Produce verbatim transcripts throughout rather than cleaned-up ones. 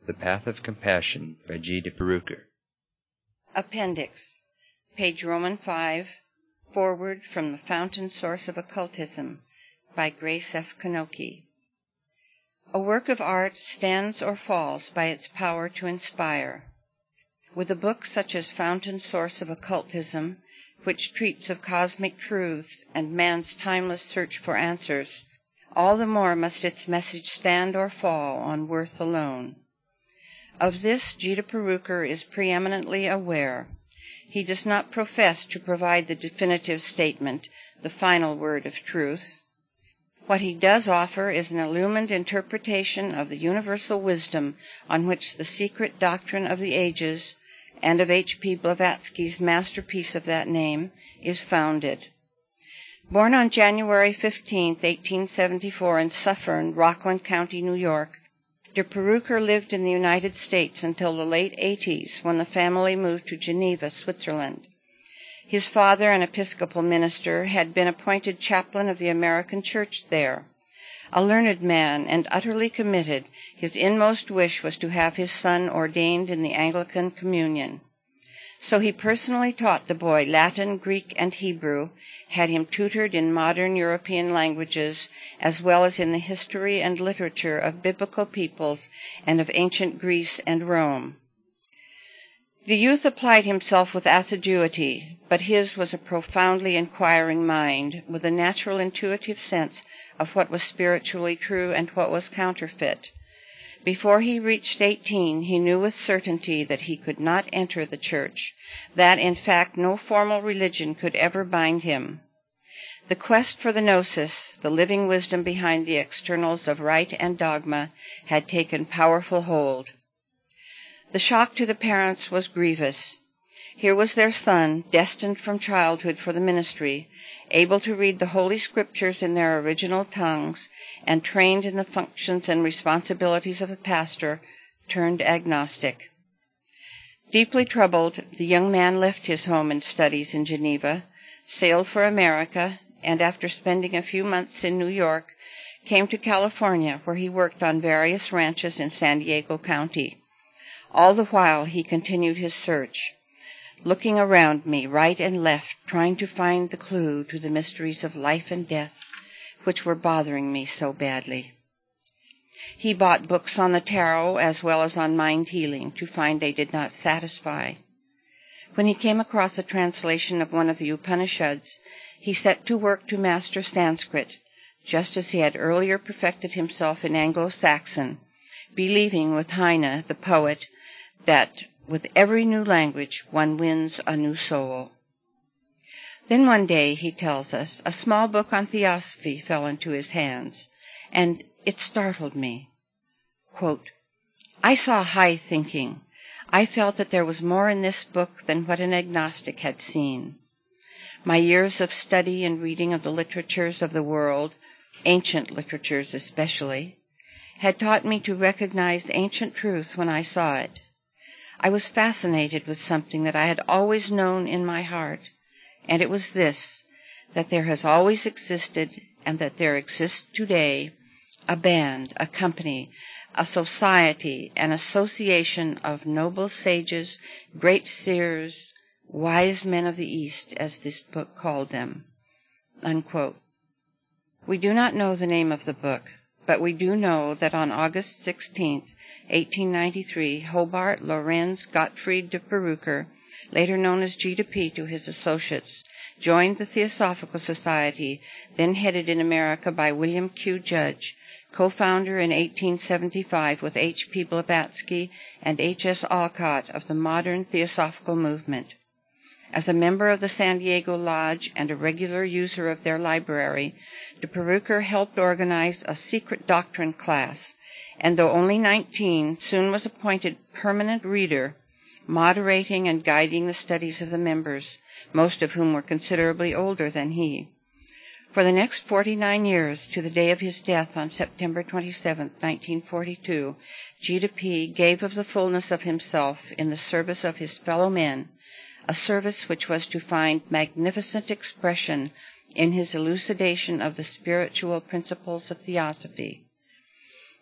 The Path of Compassion by G. de Perucker. Appendix, page Roman five, Forward from the Fountain Source of Occultism by Grace F. Kanoki. A work of art stands or falls by its power to inspire. With a book such as Fountain Source of Occultism, which treats of cosmic truths and man's timeless search for answers, all the more must its message stand or fall on worth alone. Of this G. de Perucker is preeminently aware. He does not profess to provide the definitive statement, the final word of truth. What he does offer is an illumined interpretation of the universal wisdom on which the secret doctrine of the ages, and of H. P. Blavatsky's masterpiece of that name, is founded. Born on January fifteenth, eighteen seventy-four in Suffern, Rockland County, New York, de Perucker lived in the United States until the late eighties, when the family moved to Geneva, Switzerland. His father, an Episcopal minister, had been appointed chaplain of the American Church there. A learned man and utterly committed, his inmost wish was to have his son ordained in the Anglican Communion. So he personally taught the boy Latin, Greek, and Hebrew, had him tutored in modern European languages, as well as in the history and literature of biblical peoples and of ancient Greece and Rome. The youth applied himself with assiduity, but his was a profoundly inquiring mind, with a natural intuitive sense of what was spiritually true and what was counterfeit. Before he reached eighteen, he knew with certainty that he could not enter the church, that, in fact, no formal religion could ever bind him. The quest for the gnosis, the living wisdom behind the externals of rite and dogma, had taken powerful hold. The shock to the parents was grievous. Here was their son, destined from childhood for the ministry, able to read the Holy Scriptures in their original tongues, and trained in the functions and responsibilities of a pastor, turned agnostic. Deeply troubled, the young man left his home and studies in Geneva, sailed for America, and after spending a few months in New York, came to California, where he worked on various ranches in San Diego County. All the while he continued his search, looking around me, right and left, trying to find the clue to the mysteries of life and death, which were bothering me so badly. He bought books on the tarot as well as on mind healing, to find they did not satisfy. When he came across a translation of one of the Upanishads, he set to work to master Sanskrit, just as he had earlier perfected himself in Anglo-Saxon, believing with Heine, the poet, that with every new language one wins a new soul. Then one day, he tells us, a small book on theosophy fell into his hands, and it startled me. Quote, I saw high thinking. I felt that there was more in this book than what an agnostic had seen. My years of study and reading of the literatures of the world, ancient literatures especially, had taught me to recognize ancient truth when I saw it. I was fascinated with something that I had always known in my heart, and it was this, that there has always existed, and that there exists today, a band, a company, a society, an association of noble sages, great seers, wise men of the East, as this book called them. Unquote. We do not know the name of the book, but we do know that on August sixteenth, eighteen ninety-three, Hobart Lorenz Gottfried de Perucker, later known as G. de P. to his associates, joined the Theosophical Society, then headed in America by William Q. Judge, co-founder in eighteen seventy-five with H. P. Blavatsky and H. S. Alcott of the modern Theosophical movement. As a member of the San Diego Lodge and a regular user of their library, de Perucker helped organize a secret doctrine class, and though only nineteen, soon was appointed permanent reader, moderating and guiding the studies of the members, most of whom were considerably older than he. For the next forty-nine years, to the day of his death on September twenty-seventh, nineteen forty-two, G. de P. gave of the fullness of himself in the service of his fellow men, a service which was to find magnificent expression in his elucidation of the spiritual principles of theosophy.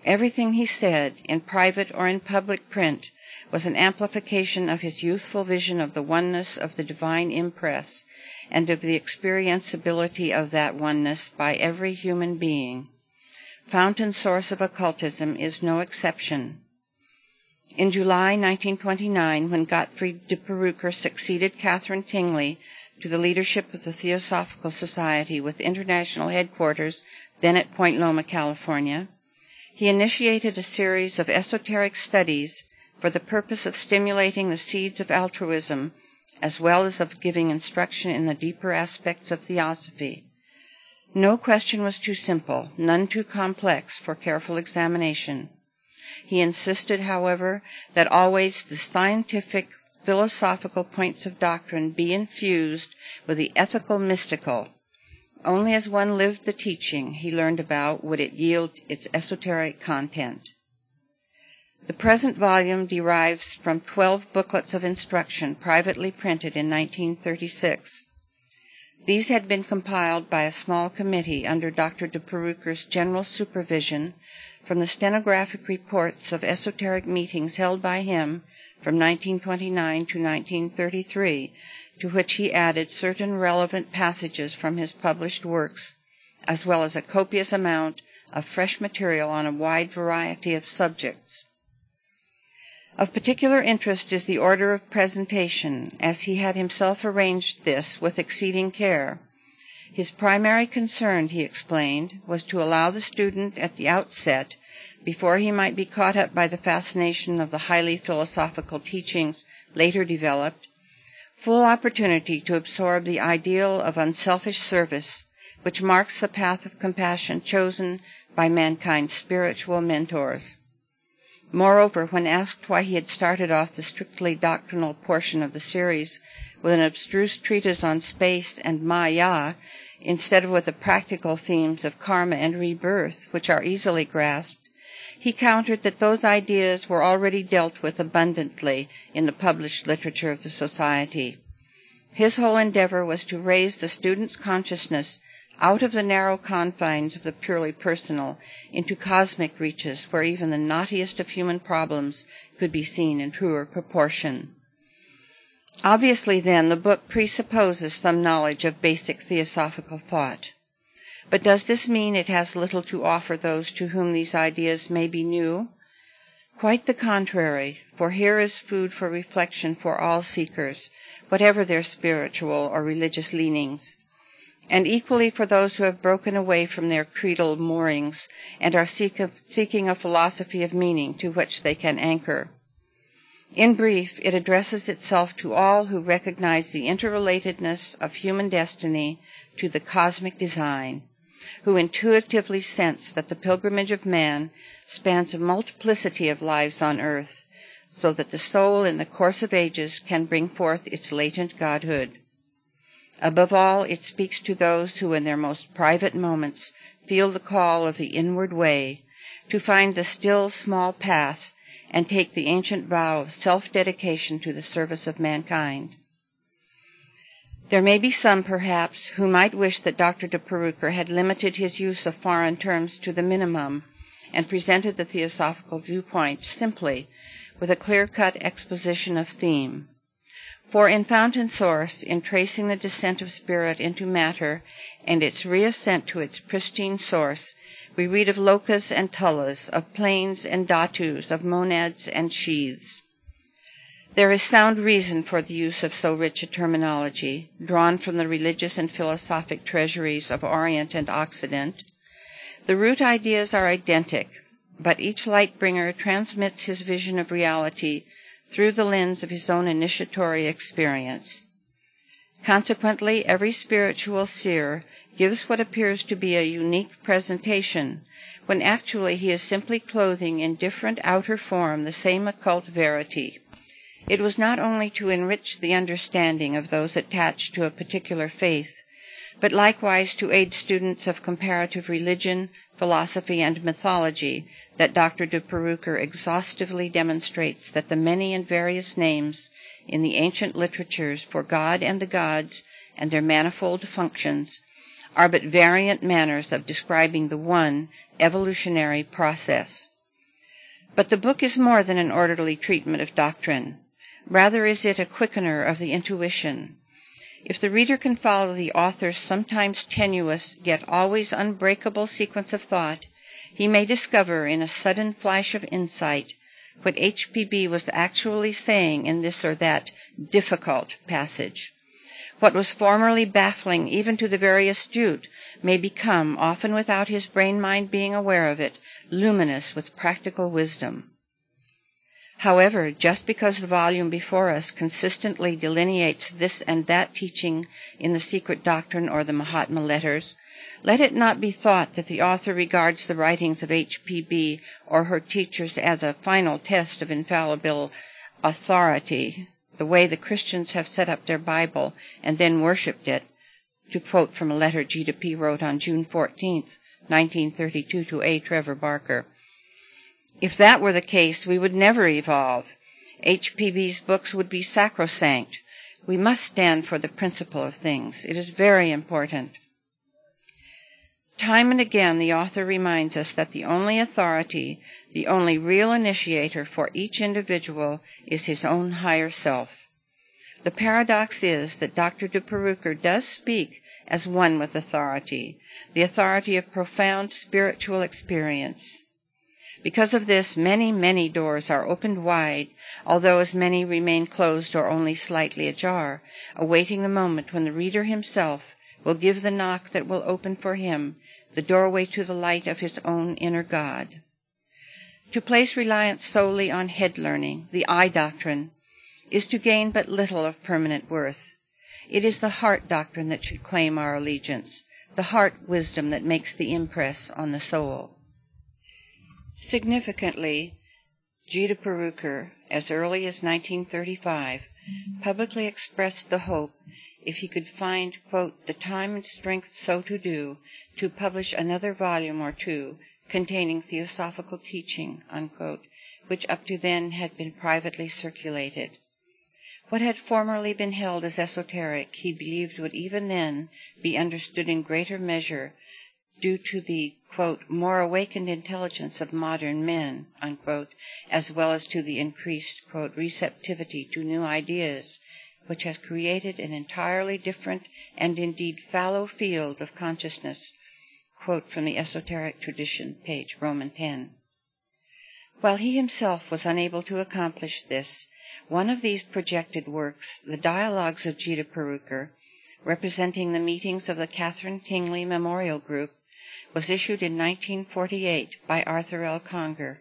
Everything he said, in private or in public print, was an amplification of his youthful vision of the oneness of the divine impress and of the experienceability of that oneness by every human being. Fountain Source of Occultism is no exception. In July nineteen twenty-nine, when Gottfried de Perucker succeeded Catherine Tingley to the leadership of the Theosophical Society with international headquarters then at Point Loma, California, he initiated a series of esoteric studies for the purpose of stimulating the seeds of altruism as well as of giving instruction in the deeper aspects of theosophy. No question was too simple, none too complex for careful examination. He insisted, however, that always the scientific, philosophical points of doctrine be infused with the ethical mystical. Only as one lived the teaching he learned about would it yield its esoteric content. The present volume derives from twelve booklets of instruction privately printed in nineteen thirty-six. These had been compiled by a small committee under Doctor de Perucker's general supervision from the stenographic reports of esoteric meetings held by him from nineteen twenty-nine to nineteen thirty-three, to which he added certain relevant passages from his published works, as well as a copious amount of fresh material on a wide variety of subjects. Of particular interest is the order of presentation, as he had himself arranged this with exceeding care. His primary concern, he explained, was to allow the student at the outset, before he might be caught up by the fascination of the highly philosophical teachings later developed, full opportunity to absorb the ideal of unselfish service, which marks the path of compassion chosen by mankind's spiritual mentors. Moreover, when asked why he had started off the strictly doctrinal portion of the series with an abstruse treatise on space and Maya, instead of with the practical themes of karma and rebirth, which are easily grasped, he countered that those ideas were already dealt with abundantly in the published literature of the Society. His whole endeavor was to raise the student's consciousness out of the narrow confines of the purely personal into cosmic reaches where even the knottiest of human problems could be seen in truer proportion. Obviously, then, the book presupposes some knowledge of basic theosophical thought. But does this mean it has little to offer those to whom these ideas may be new? Quite the contrary, for here is food for reflection for all seekers, whatever their spiritual or religious leanings, and equally for those who have broken away from their creedal moorings and are seek of, seeking a philosophy of meaning to which they can anchor. In brief, it addresses itself to all who recognize the interrelatedness of human destiny to the cosmic design, who intuitively sense that the pilgrimage of man spans a multiplicity of lives on earth, so that the soul in the course of ages can bring forth its latent godhood. Above all, it speaks to those who in their most private moments feel the call of the inward way, to find the still small path and take the ancient vow of self-dedication to the service of mankind. There may be some, perhaps, who might wish that Doctor de Perucker had limited his use of foreign terms to the minimum and presented the theosophical viewpoint simply, with a clear-cut exposition of theme. For in Fountain Source, in tracing the descent of spirit into matter and its reascent to its pristine source, we read of lokas and tullas, of planes and dhatus, of monads and sheaths. There is sound reason for the use of so rich a terminology, drawn from the religious and philosophic treasuries of Orient and Occident. The root ideas are identical, but each light-bringer transmits his vision of reality through the lens of his own initiatory experience. Consequently, every spiritual seer gives what appears to be a unique presentation, when actually he is simply clothing in different outer form the same occult verity. It was not only to enrich the understanding of those attached to a particular faith, but likewise to aid students of comparative religion, philosophy, and mythology, that Doctor de Perucker exhaustively demonstrates that the many and various names in the ancient literatures for God and the gods and their manifold functions are but variant manners of describing the one evolutionary process. But the book is more than an orderly treatment of doctrine. Rather is it a quickener of the intuition. If the reader can follow the author's sometimes tenuous yet always unbreakable sequence of thought, he may discover in a sudden flash of insight what H P B was actually saying in this or that difficult passage. What was formerly baffling even to the very astute may become, often without his brain-mind being aware of it, luminous with practical wisdom. However, just because the volume before us consistently delineates this and that teaching in the Secret Doctrine or the Mahatma Letters, let it not be thought that the author regards the writings of H P B or her teachers as a final test of infallible authority, the way the Christians have set up their Bible and then worshipped it, to quote from a letter G to P wrote on June fourteenth, nineteen thirty-two to A. Trevor Barker. If that were the case, we would never evolve. H P B's books would be sacrosanct. We must stand for the principle of things. It is very important. Time and again the author reminds us that the only authority, the only real initiator for each individual is his own higher self. The paradox is that Doctor de Perucker does speak as one with authority, the authority of profound spiritual experience. Because of this, many, many doors are opened wide, although as many remain closed or only slightly ajar, awaiting the moment when the reader himself will give the knock that will open for him the doorway to the light of his own inner God. To place reliance solely on head learning, the eye doctrine, is to gain but little of permanent worth. It is the heart doctrine that should claim our allegiance, the heart wisdom that makes the impress on the soul. Significantly, G. de Perucker, as early as nineteen thirty-five, publicly expressed the hope, if he could find, quote, the time and strength so to do, to publish another volume or two containing theosophical teaching, unquote, which up to then had been privately circulated. What had formerly been held as esoteric, he believed would even then be understood in greater measure due to the, quote, more awakened intelligence of modern men, unquote, as well as to the increased, quote, receptivity to new ideas, which has created an entirely different and indeed fallow field of consciousness, quote from the esoteric tradition, page Roman ten. While he himself was unable to accomplish this, one of these projected works, the Dialogues of G. de Perucker, representing the meetings of the Catherine Tingley Memorial Group, was issued in nineteen forty-eight by Arthur L. Conger.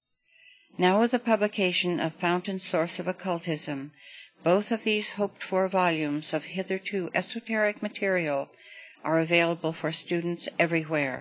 Now with the publication of Fountain Source of Occultism, both of these hoped-for volumes of hitherto esoteric material are available for students everywhere.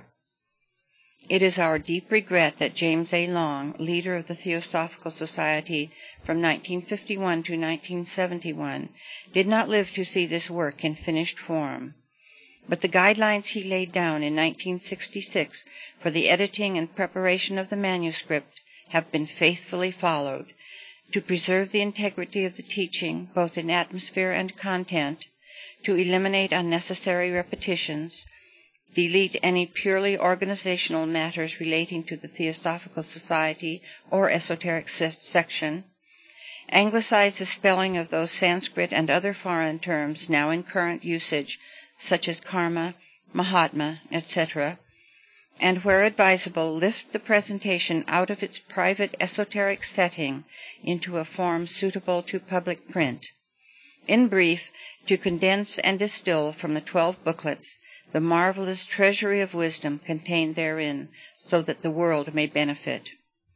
It is our deep regret that James A. Long, leader of the Theosophical Society from nineteen fifty-one to nineteen seventy-one, did not live to see this work in finished form. But the guidelines he laid down in nineteen sixty-six for the editing and preparation of the manuscript have been faithfully followed, to preserve the integrity of the teaching, both in atmosphere and content, to eliminate unnecessary repetitions, delete any purely organizational matters relating to the Theosophical Society or esoteric section, anglicize the spelling of those Sanskrit and other foreign terms now in current usage, such as karma, mahatma, et cetera, and where advisable, lift the presentation out of its private esoteric setting into a form suitable to public print. In brief, to condense and distill from the twelve booklets the marvelous treasury of wisdom contained therein, so that the world may benefit.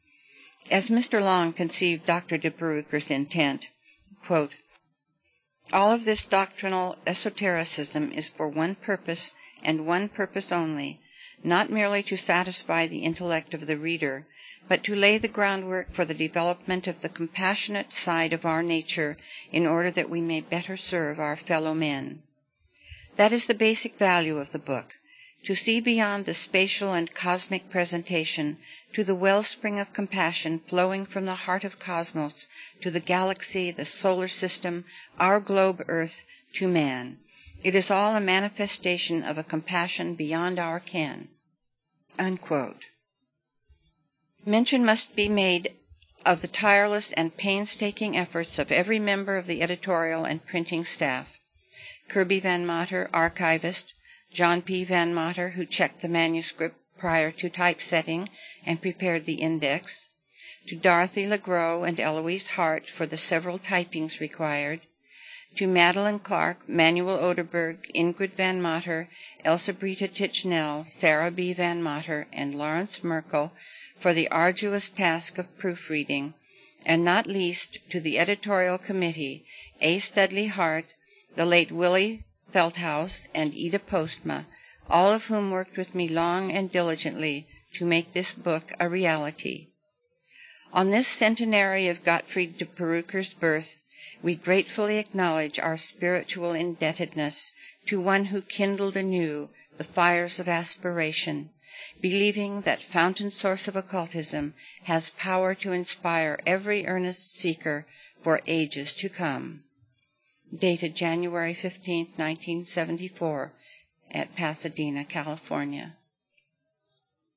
As Mister Long conceived Doctor de Perucker's intent, quote, all of this doctrinal esotericism is for one purpose and one purpose only, not merely to satisfy the intellect of the reader, but to lay the groundwork for the development of the compassionate side of our nature in order that we may better serve our fellow men. That is the basic value of the book, to see beyond the spatial and cosmic presentation to the wellspring of compassion flowing from the heart of cosmos to the galaxy, the solar system, our globe Earth, to man. It is all a manifestation of a compassion beyond our ken. Unquote. Mention must be made of the tireless and painstaking efforts of every member of the editorial and printing staff. Kirby Van Mater, archivist, John P. Van Mater, who checked the manuscript prior to typesetting and prepared the index, to Dorothy LeGros and Eloise Hart for the several typings required, to Madeline Clark, Manuel Oderberg, Ingrid Van Mater, Elsa Brita Tichnell, Sarah B. Van Mater, and Lawrence Merkel for the arduous task of proofreading, and not least to the editorial committee, A. Studley Hart, the late Willie Feldhaus, and Ida Postma, all of whom worked with me long and diligently to make this book a reality. On this centenary of Gottfried de Perucker's birth, we gratefully acknowledge our spiritual indebtedness to one who kindled anew the fires of aspiration, believing that fountain source of occultism has power to inspire every earnest seeker for ages to come. Dated January fifteenth, nineteen seventy-four, at Pasadena, California.